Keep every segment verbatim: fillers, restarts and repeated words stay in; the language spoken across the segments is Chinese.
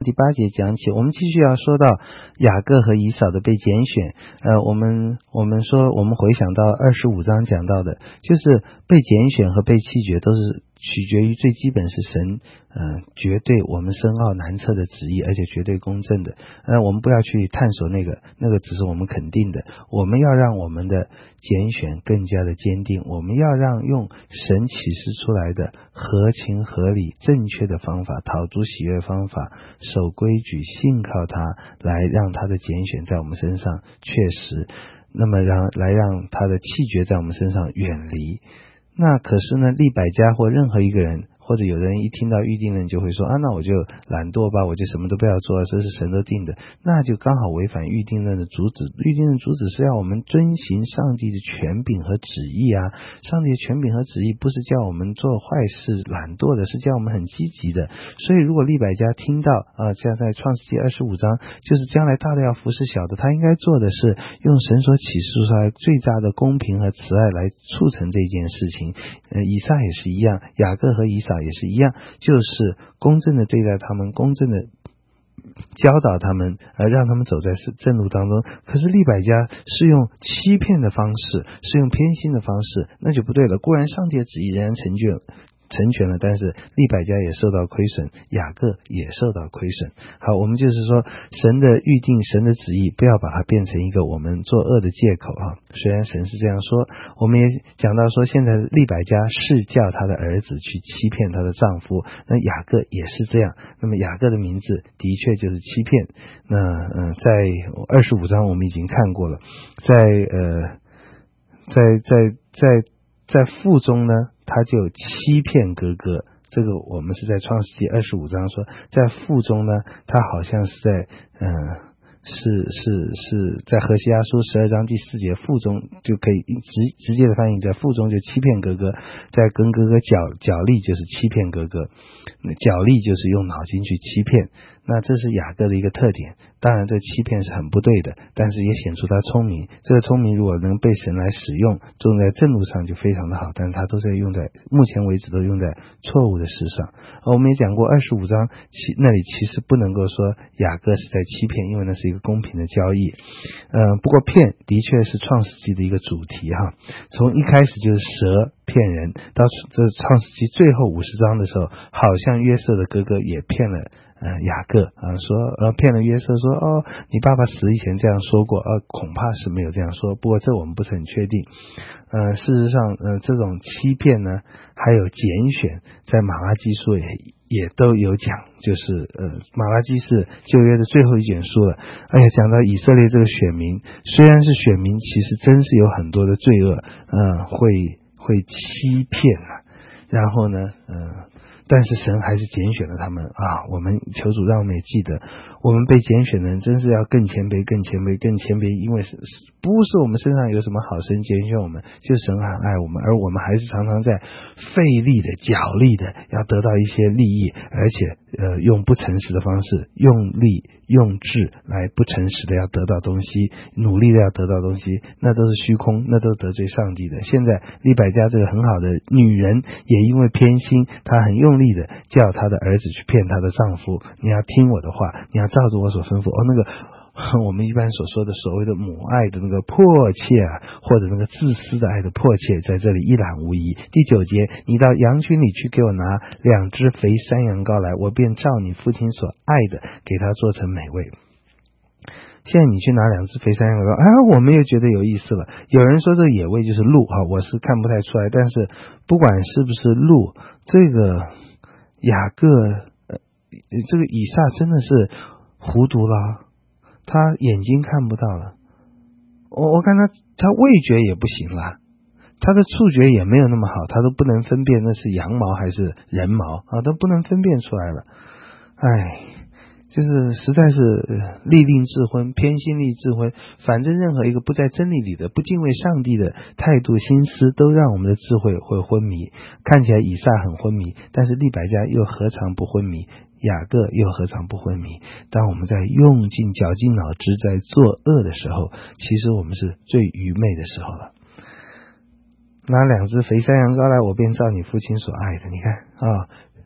第八节讲起，我们继续要说到雅各和以扫的被拣选。呃，我们我们说，我们回想到二十五章讲到的，就是被拣选和被弃绝都是取决于最基本是神呃绝对我们深奥难测的旨意，而且绝对公正的。呃，我们不要去探索那个，那个只是我们肯定的。我们要让我们的拣选更加的坚定，我们要让用神启示出来的合情合理正确的方法，讨主喜悦方法，守规矩，信靠他，来让他的拣选在我们身上确实，那么让来让他的弃绝在我们身上远离。那可是呢，利百加或任何一个人，或者有的人一听到预定论就会说啊，那我就懒惰吧，我就什么都不要做，这是神都定的，那就刚好违反预定论的主旨。预定论主旨是要我们遵行上帝的权柄和旨意啊，上帝的权柄和旨意不是叫我们做坏事懒惰的，是叫我们很积极的。所以如果利百加听到啊，像在创世纪二十五章，就是将来大的要服侍小的，他应该做的是用神所启示出来最大的公平和慈爱来促成这件事情。呃，以撒也是一样，雅各和以扫也是一样，就是公正的对待他们，公正的教导他们，呃，让他们走在正路当中。可是利百加是用欺骗的方式，是用偏心的方式，那就不对了。固然上帝的旨意仍然成就成全了，但是利百加也受到亏损，雅各也受到亏损。好，我们就是说神的预定，神的旨意，不要把它变成一个我们作恶的借口啊。虽然神是这样说，我们也讲到说现在利百加是叫他的儿子去欺骗他的丈夫，那雅各也是这样。那么雅各的名字的确就是欺骗。那嗯、呃，在二十五章我们已经看过了，在呃在在在在腹中呢，他就欺骗哥哥。这个我们是在创世纪二十五章说，在腹中呢，他好像是在嗯、呃，是是是在何西阿书十二章第四节，腹中就可以直直接的翻译，在腹中就欺骗哥哥，在跟哥哥角角力就是欺骗哥哥，角力就是用脑筋去欺骗。那这是雅各的一个特点，当然这欺骗是很不对的，但是也显出他聪明。这个聪明如果能被神来使用，用在正路上就非常的好，但是他都在用在目前为止都用在错误的事上。我们也讲过二十五章那里其实不能够说雅各是在欺骗，因为那是一个公平的交易。呃，不过骗的确是创世纪的一个主题哈，从一开始就是蛇骗人，到这创世纪最后五十章的时候，好像约瑟的哥哥也骗了呃，雅各啊，说呃骗了约瑟说哦，你爸爸死以前这样说过，呃，恐怕是没有这样说，不过这我们不是很确定。呃，事实上，呃，这种欺骗呢，还有拣选，在马拉基书也也都有讲，就是呃，马拉基是旧约的最后一卷书了。哎呀，讲到以色列这个选民，虽然是选民，其实真是有很多的罪恶，呃，会会欺骗啊，然后呢，呃。但是神还是拣选了他们啊！我们求主让我们也记得，我们被拣选的人真是要更谦卑、更谦卑、更谦卑，因为是不是我们身上有什么好神拣选我们，就是神很爱我们，而我们还是常常在费力的、角力的要得到一些利益，而且呃用不诚实的方式，用力用智来不诚实的要得到东西，努力的要得到东西，那都是虚空，那都是得罪上帝的。现在利百加这个很好的女人，也因为偏心，她很用力的叫她的儿子去骗她的丈夫，你要听我的话，你要照着我所吩咐。哦，那个我们一般所说的所谓的母爱的那个迫切啊，或者那个自私的爱的迫切，在这里一览无遗。第九节，你到羊群里去给我拿两只肥山羊羔来，我便照你父亲所爱的给他做成美味。现在你去拿两只肥山羊羔，啊，我们又觉得有意思了。有人说这个野味就是鹿啊，我是看不太出来，但是不管是不是鹿，这个雅各，呃，这个以撒真的是糊涂了，他眼睛看不到了。我我看他他味觉也不行了，他的触觉也没有那么好，他都不能分辨那是羊毛还是人毛啊，都不能分辨出来了。哎。就是实在是利令智昏，偏心力智昏，反正任何一个不在真理里的、不敬畏上帝的态度心思，都让我们的智慧会昏迷。看起来以撒很昏迷，但是利百加又何尝不昏迷，雅各又何尝不昏迷。当我们在用尽绞尽脑汁在作恶的时候，其实我们是最愚昧的时候了。拿两只肥山羊羔来，我便照你父亲所爱的。你看啊，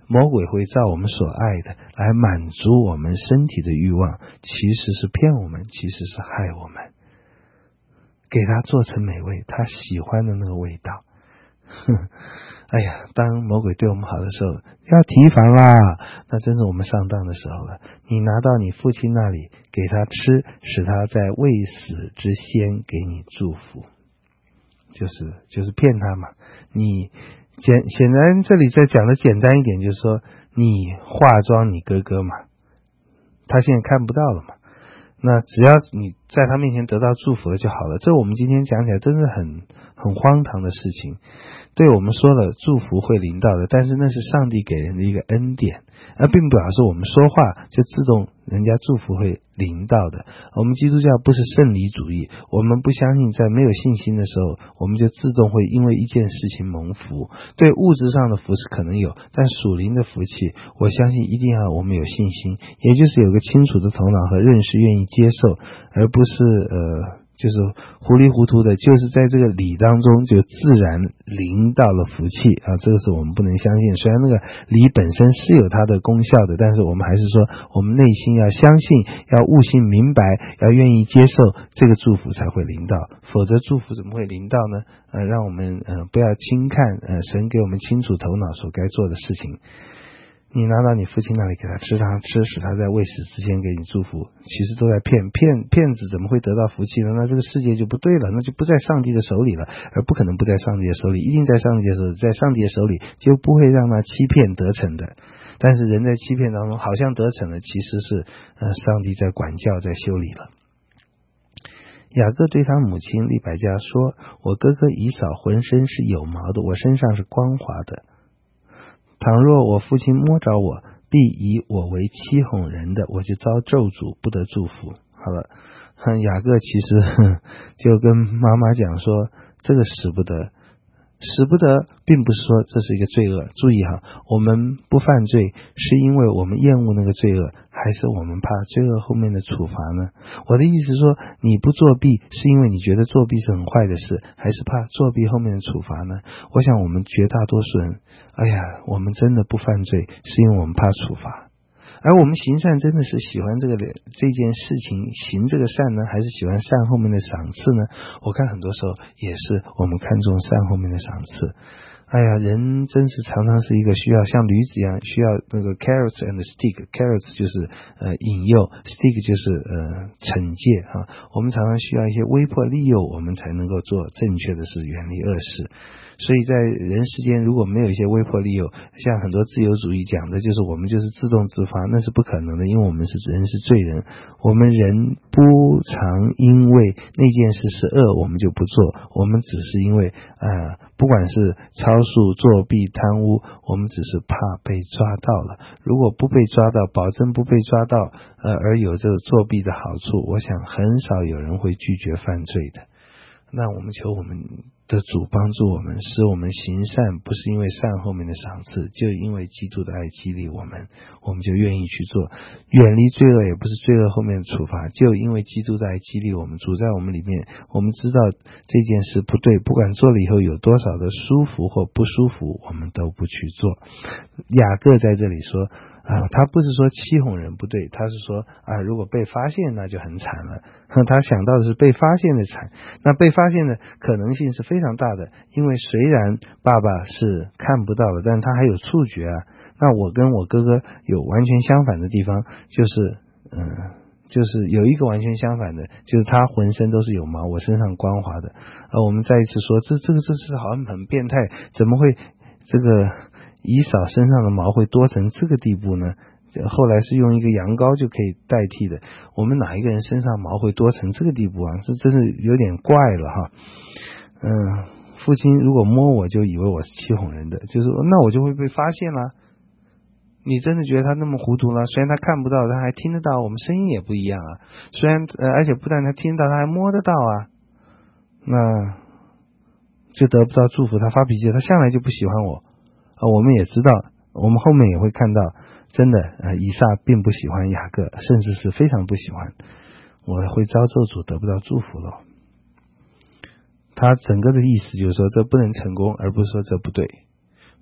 魔鬼会照我们所爱的来满足我们身体的欲望，其实是骗我们，其实是害我们，给他做成美味，他喜欢的那个味道。哎呀，当魔鬼对我们好的时候，要提防啦，那真是我们上当的时候了。你拿到你父亲那里给他吃，使他在未死之先给你祝福，就是就是骗他嘛。你简显然这里在讲的简单一点，就是说你化妆你哥哥嘛，他现在看不到了嘛，那只要你在他面前得到祝福了就好了。这我们今天讲起来真是很很荒唐的事情。对，我们说了祝福会临到的，但是那是上帝给人的一个恩典，而并不表示我们说话就自动人家祝福会临到的。我们基督教不是圣礼主义，我们不相信在没有信心的时候我们就自动会因为一件事情蒙福。对，物质上的福是可能有，但属灵的福气我相信一定要我们有信心，也就是有个清楚的头脑和认识，愿意接受，而不是呃就是糊里糊涂的，就是在这个礼当中就自然临到了福气啊，这个是我们不能相信。虽然那个礼本身是有它的功效的，但是我们还是说我们内心要相信，要悟性明白，要愿意接受，这个祝福才会临到，否则祝福怎么会临到呢？呃，让我们呃不要轻看呃神给我们清楚头脑所该做的事情。你拿到你父亲那里给他吃，他吃，使他在未死之前给你祝福，其实都在骗骗骗子怎么会得到福气呢？那这个世界就不对了，那就不在上帝的手里了，而不可能不在上帝的手里，一定在上帝的手里，在上帝的手里就不会让他欺骗得逞的。但是人在欺骗当中好像得逞了，其实是呃上帝在管教，在修理了。雅各对他母亲利百加说，我哥哥以扫浑身是有毛的，我身上是光滑的，倘若我父亲摸着我，必以我为欺哄人的，我就遭咒诅，不得祝福。好了，雅各其实就跟妈妈讲说，这个使不得，使不得并不是说这是一个罪恶。注意哈，我们不犯罪是因为我们厌恶那个罪恶，还是我们怕罪恶后面的处罚呢？我的意思是说，你不作弊是因为你觉得作弊是很坏的事，还是怕作弊后面的处罚呢？我想我们绝大多数人，哎呀，我们真的不犯罪是因为我们怕处罚。而我们行善真的是喜欢这个这件事情，行这个善呢，还是喜欢善后面的赏赐呢？我看很多时候也是我们看重善后面的赏赐。哎呀，人真是常常是一个需要像驴子一样，需要那个 carrots and stick。carrots 就是呃引诱， stick 就是呃惩戒啊。我们常常需要一些威迫利诱，我们才能够做正确的事，远离恶事。所以在人世间如果没有一些威迫利诱，像很多自由主义讲的就是我们就是自动自发，那是不可能的，因为我们是人是罪人，我们人不常因为那件事是恶我们就不做，我们只是因为呃不管是超速、作弊、贪污，我们只是怕被抓到了。如果不被抓到，保证不被抓到呃而有这个作弊的好处，我想很少有人会拒绝犯罪的。那我们求我们的主帮助我们，使我们行善，不是因为善后面的赏赐，就因为基督的爱激励我们，我们就愿意去做。远离罪恶也不是罪恶后面的处罚，就因为基督的爱激励我们，主在我们里面，我们知道这件事不对，不管做了以后有多少的舒服或不舒服，我们都不去做。雅各在这里说啊，他不是说欺哄人不对，他是说啊，如果被发现那就很惨了。他想到的是被发现的惨，那被发现的可能性是非常大的，因为虽然爸爸是看不到的，但他还有触觉啊。那我跟我哥哥有完全相反的地方，就是嗯，就是有一个完全相反的，就是他浑身都是有毛，我身上光滑的。呃，我们再一次说，这这个这是好像很变态，怎么会这个以扫身上的毛会多成这个地步呢？后来是用一个羊羔就可以代替的，我们哪一个人身上毛会多成这个地步啊？这真是有点怪了哈。嗯，父亲如果摸我就以为我是欺哄人的，就是那我就会被发现了。你真的觉得他那么糊涂了？虽然他看不到，他还听得到，我们声音也不一样啊。虽然呃，而且不但他听得到，他还摸得到啊。那就得不到祝福，他发脾气，他向来就不喜欢我啊。我们也知道，我们后面也会看到。真的呃，以撒并不喜欢雅各，甚至是非常不喜欢，我会遭咒诅，得不到祝福了。他整个的意思就是说这不能成功，而不是说这不对，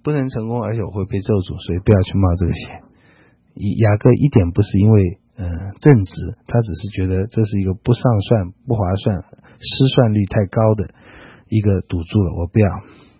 不能成功，而且我会被咒诅，所以不要去冒这个险。雅各一点不是因为呃正直，他只是觉得这是一个不上算、不划算、失算率太高的一个赌注了，我不要。